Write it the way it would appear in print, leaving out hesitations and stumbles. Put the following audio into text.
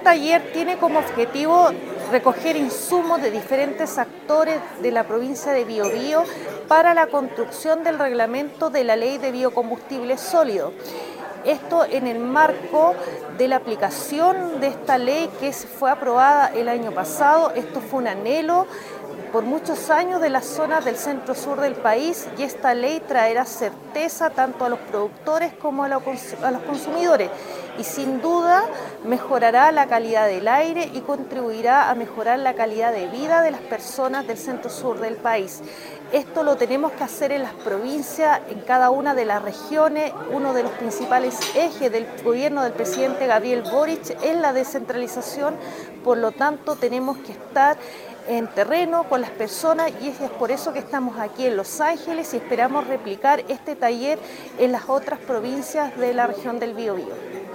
taller tiene como objetivo recoger insumos de diferentes actores de la provincia de Biobío para la construcción del reglamento de la Ley de Biocombustibles Sólidos. Esto en el marco de la aplicación de esta ley que fue aprobada el año pasado. Esto fue un anhelo por muchos años de las zonas del centro-sur del país, y esta ley traerá certeza tanto a los productores como a los consumidores, y sin duda mejorará la calidad del aire y contribuirá a mejorar la calidad de vida de las personas del centro-sur del país. Esto lo tenemos que hacer en las provincias, en cada una de las regiones. Uno de los principales ejes del gobierno del presidente Gabriel Boric es la descentralización, por lo tanto tenemos que estar en terreno con las personas, y es por eso que estamos aquí en Los Ángeles y esperamos replicar este taller en las otras provincias de la región del Biobío.